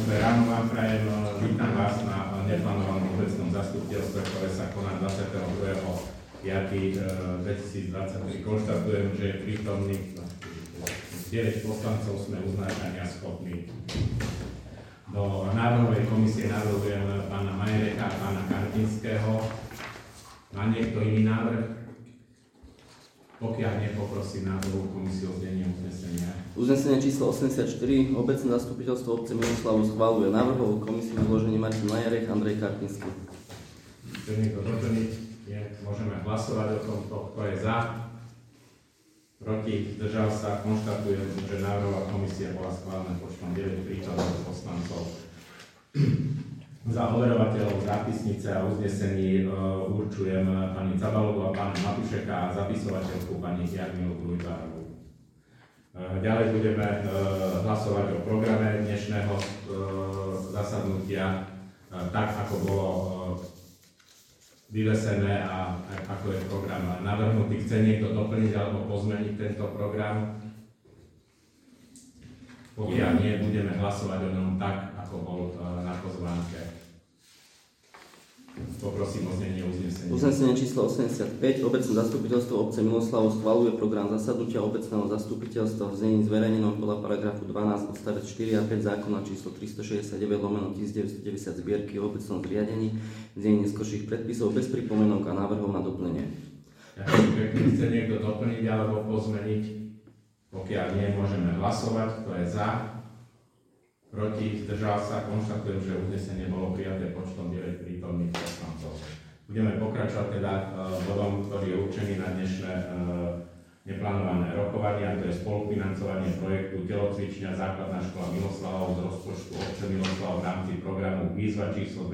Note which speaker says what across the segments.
Speaker 1: Dobré ráno vám prajem, vítam vás na neplánovanom obecnom zastupiteľstve, ktoré sa koná 22.5.2023. Konštatujem, že je prítomných 9 poslancov, sme uznášania schopní. Do návrhovej komisie navrhujem pána Majereka a pána Karpinského. Má niekto iný návrh? Pokiaľ nie, poprosím návrhovú komisiu o znenie uznesenia.
Speaker 2: Uznesenie číslo 84. Obecné zastupiteľstvo obce Miloslavu schvaľuje návrhovú komisiu zložení Martin Majerek, Andrej Karpinský.
Speaker 1: Chce niekto doplniť? Nie. Môžeme hlasovať o tomto. Kto je za? Proti? Zdržal sa? Konštatujem, že návrhová komisia bola schválená počtom 9 prítomných poslancov. Za overovateľov zápisnice a uznesení určujem pani Cabalovu a pána Matušeka a zapisovateľku pani Jarmilu Grujbárovú. Ďalej budeme hlasovať o programe dnešného zasadnutia tak, ako bolo vyvesené a ako je program navrhnutý. Chce niekto doplniť alebo pozmeniť tento program? Pokiaľ nie, budeme hlasovať o ňom tak, ako bol na pozvánke. Poprosím o znenie uznesenia.
Speaker 2: Uznesenie číslo 85. Obecné zastupiteľstvo obce Miloslavu schvaľuje program zasadnutia obecného zastupiteľstva v znení zverejnenom podľa paragrafu 12 odstavec 4 a 5 zákona číslo 369/1990 zbierky o obecnom zriadení v znení neskorších predpisov bez pripomienok a návrhov na doplnenie.
Speaker 1: Ďakujem pekne. Chce niekto doplniť alebo pozmeniť? Pokiaľ nie, môžeme hlasovať. Kto je za? Proti? Zdržal sa? Konštatujem, že uznesenie bolo prijaté počtom 9 prítomných poslancov. Budeme pokračovať teda bodom, ktorý je určený na dnešné neplánované rokovania, to je spolufinancovanie projektu Telocvičňa Základná škola Miloslavov z rozpočtu obce Miloslav v rámci programu výzva číslo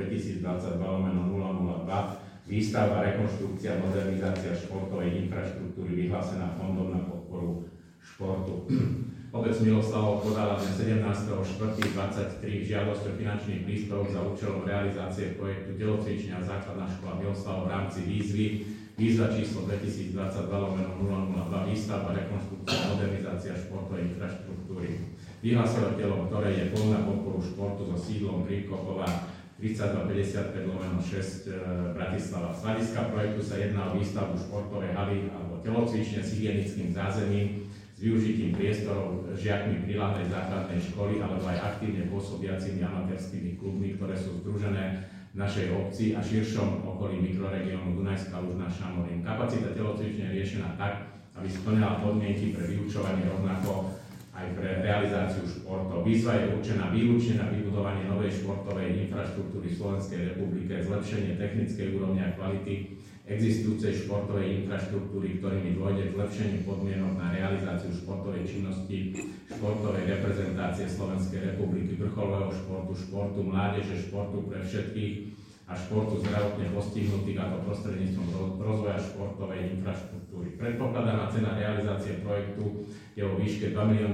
Speaker 1: 2022/002 výstavba, rekonštrukcia, modernizácia športovej infraštruktúry vyhlásená Fondom na podporu športu. Obec Miloslavov podala dne 17.4.23 žiadosť o finančný príspevok za účelom realizácie projektu Telocvičňa Základná škola Miloslavov v rámci výzva číslo 2022/002 výstavba, rekonštrukcia, modernizácia športovej infraštruktúry. Vyhlasovateľom ktorej je Fond na podporu športu so sídlom Príkopova 3255/6 Bratislava. Z hľadiska projektu sa jedná o výstavbu športovej haly alebo telocvične s hygienickým zázemím, s využitím priestorov žiakmi priľahlej základnej školy alebo aj aktívne pôsobiacimi amatérskými klubmi, ktoré sú združené v našej obci a širšom okolí mikroregiónu Dunajská Lužná Šamorín. Kapacita telocvične je riešená tak, aby splňala podmienky pre vyučovanie rovnako aj pre realizáciu športov. Výzva je určená výlučne na vybudovanie novej športovej infraštruktúry v Slovenskej republike, zlepšenie technickej úrovne a kvality existujúcej športovej infraštruktúry, ktorými dôjde k zlepšeniu podmienok na realizáciu športovej činnosti, športovej reprezentácie Slovenskej republiky, vrcholového športu, športu mládeže, športu pre všetkých a športu zdravotne postihnutých, a to prostredníctvom rozvoja športovej infraštruktúry. Predpokladaná cena realizácie projektu je vo výške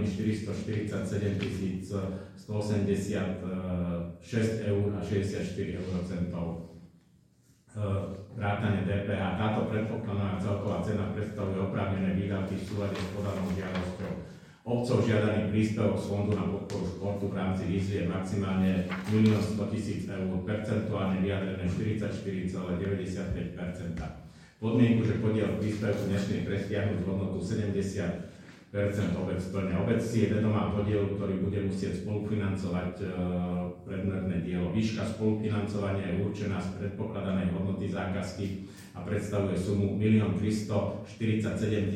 Speaker 1: 2 447 186,64 €. Vrátane DPH. Táto predpokladaná celková cena predstavuje oprávnené výdavky v súlade s podanou žiadosťou. Obcov žiadaný príspevok z Fondu na podporu športu v rámci výzvy je maximálne 1 100 000 €, percentuálne vyjadrené 44,95%. Podmienku, že podiel príspevku nesmie presiahnuť hodnotu 70%, obec splňa. Obec si je vedomá podielu, ktorý bude musieť spolufinancovať predmetné dielo. Výška spolufinancovania je určená z predpokladanej hodnoty zákazky a predstavuje sumu 1 347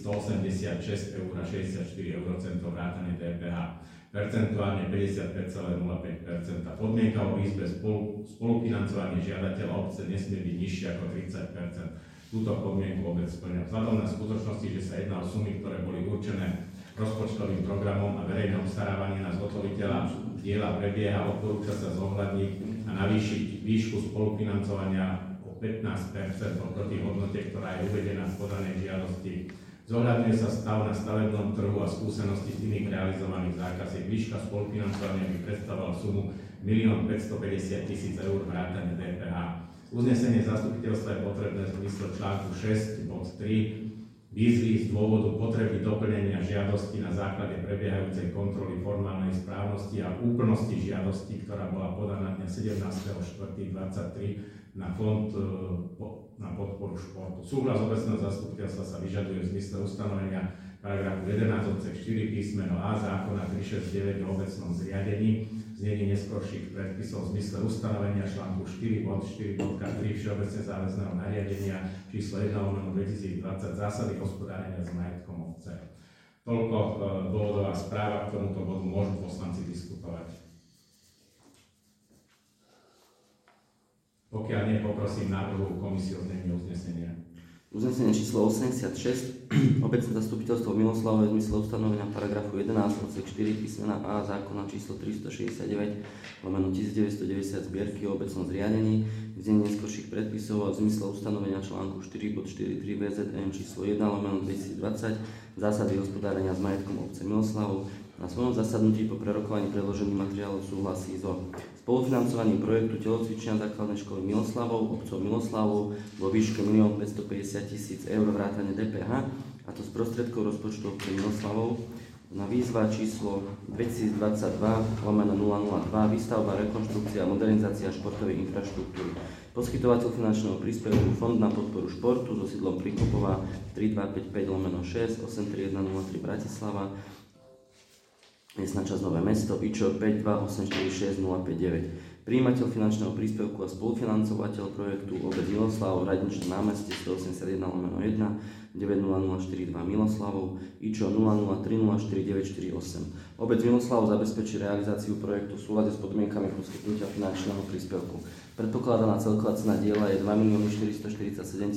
Speaker 1: 186,64 € vrátane DPH. Percentuálne 55,05%. Podmienka o výzve spolufinancovanie žiadateľa obce nesmie byť nižšie ako 30%. Túto podmienku obec splňa. Vzhľadom na skutočnosti, že sa jedná o sumy, ktoré boli určené rozpočtovým programom a verejné obstarávanie na zhotoviteľa diela prebieha, odporúča sa zohľadniť a navýšiť výšku spolufinancovania o 15% oproti hodnote, ktorá je uvedená v podanej žiadosti. Zohľadňuje sa stav na stavebnom trhu a skúsenosti s iných realizovaných zákaziek. Výška spolufinancovania by predstavovala sumu 1 550 000 € vrátane DPH. Uznesenie zastupiteľstva je potrebné v zmysle článku 6 bod 3 výzvy z dôvodu potreby doplnenia žiadosti na základe prebiehajúcej kontroly formálnej správnosti a úplnosti žiadosti, ktorá bola podaná dňa 17.4.23 na Fond na podporu športu. Súhlas obecného zastupiteľstva sa vyžaduje v zmysle ustanovenia paragrafu 11 odsek 4 písmeno A zákona 369 o obecnom zriadení, znení neskorších predpisov v zmysle ustanovenia článku 4 bod 4.3 Všeobecne záväzného nariadenia číslo 1/2020 zásady hospodárenia s majetkom obce. Toľko dôvodová správa, k tomuto bodu môžu poslanci diskutovať. Pokiaľ nie, poprosím návrhu komisiu o znenie uznesenia.
Speaker 2: Uznesenie číslo 86. Obecné zastupiteľstvo v Miloslavove v zmysle ustanovenia paragrafu 11 odsek 4 písmena A zákona číslo 369/1990 zbierky o obecnom zriadení, znení neskorších predpisov a v zmysle ustanovenia článku 4 bod 4.3 VZN číslo 1/2020 zásady hospodárenia s majetkom obce Miloslavov na svojom zasadnutí po prerokovaní predložených materiálov súhlasí so spolufinancovaním projektu telocvičenia základnej školy Miloslavov obcov Miloslavov vo výške 1 550 000 eur vrátane DPH, a to z prostriedkov rozpočtu obce Miloslavov na výzva číslo 2022/002 výstavba, rekonštrukcia a modernizácia športovej infraštruktúry. Poskytovateľ finančného príspevku Fond na podporu športu so sídlom Príkopová 3255/6 83103 Bratislava, Miestna časť Nové Mesto, IČO 52846 059. Prijímateľ finančného príspevku a spolufinancovateľ projektu obec Miloslavov, Radničné námestie 181/1 90042 Miloslavov, IČO 00304948. Obec Miloslavov zabezpečí realizáciu projektu v súlade s podmienkami poskytnutia finančného príspevku. Predpokladaná celková cena diela je 2 447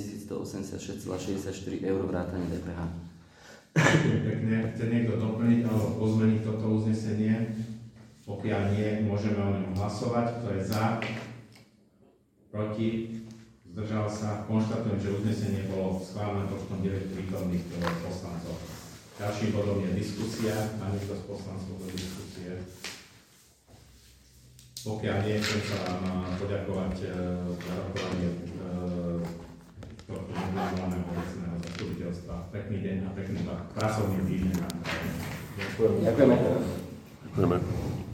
Speaker 2: 186,64 eur vrátane DPH.
Speaker 1: Pekne. Chce niekto doplniť alebo pozmeniť toto uznesenie? Pokiaľ nie, môžeme o ňom hlasovať. Kto je za? Proti? Zdržal sa? Konštatujem, že uznesenie bolo schválené počtom 9 prítomných poslancov. Ďalším bodom je diskusia. Má niekto z poslancov do diskusie? Pokiaľ nie, chcem sa vám poďakovať za rokovanie tohto neplánovaného obecného zastupiteľstva. Pekný deň a pekný pracovný týždeň.
Speaker 2: Ďakujeme.
Speaker 3: Ďakujeme.